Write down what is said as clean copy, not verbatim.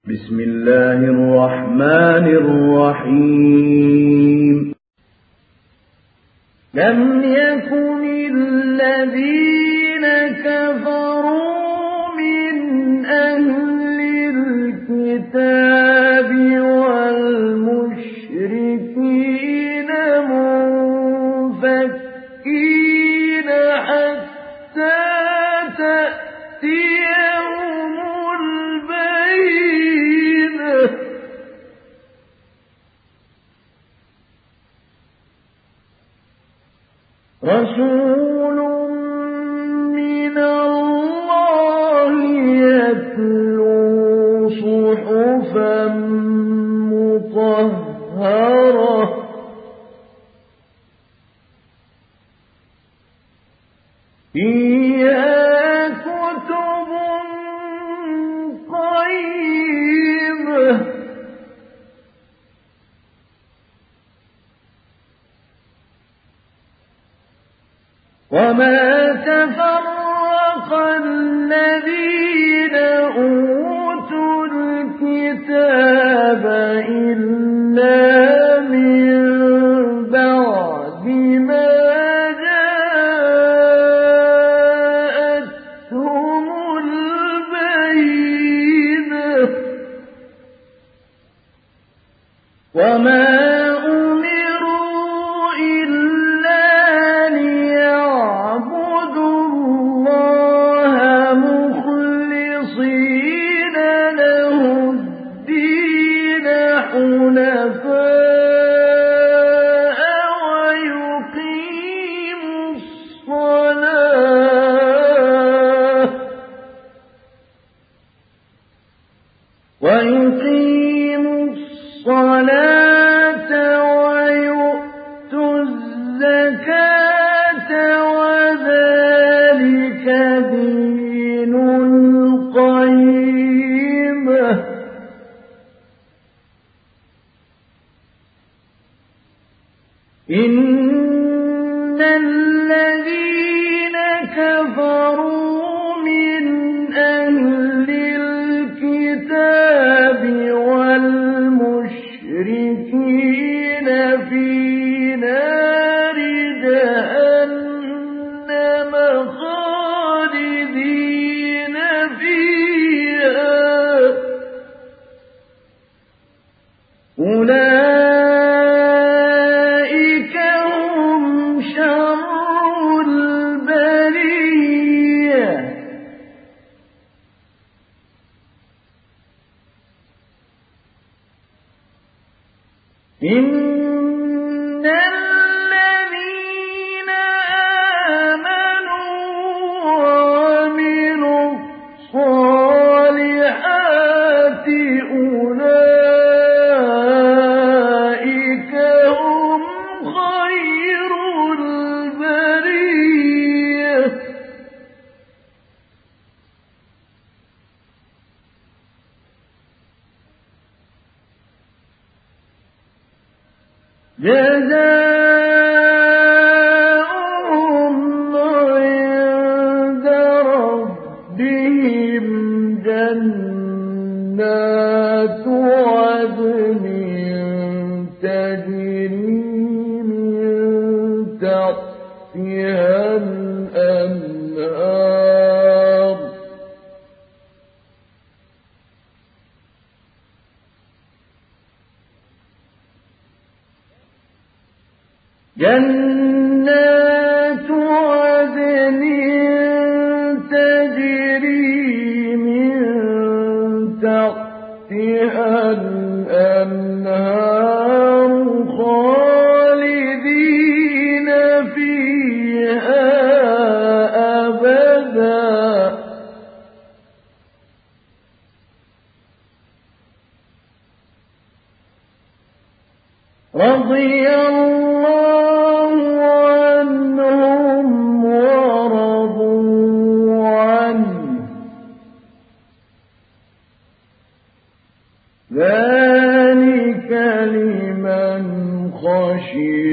بسم الله الرحمن الرحيم لم يكن الذين كفروا من أهل الكتاب والمشركين منفكين حتى تأتيهم البينة رسول من الله يتلو صحفا مطهرة فيها كتب قيمة وما تفرق الذين أوتوا الكتاب إلا من بعد ما جاءتهم البينة وما ويقيموا الصلاة ويؤتوا الزكاة وذلك دين القيمة إن الذين كفروا من أهل الكتاب والمشركين في نار جهنم خالدين فيها أولئك هم شر البرية إن الذين آمنوا وعملوا الصالحات أولئك هم خير البرية جزاؤهم عند ربهم جنات عدن تجري من تحتها الأنهار جنات عدن تجري من تحتها الأنهار خالدين فيها أبدا رضي الله عنهم ورضوا عنه ذلك لمن خشي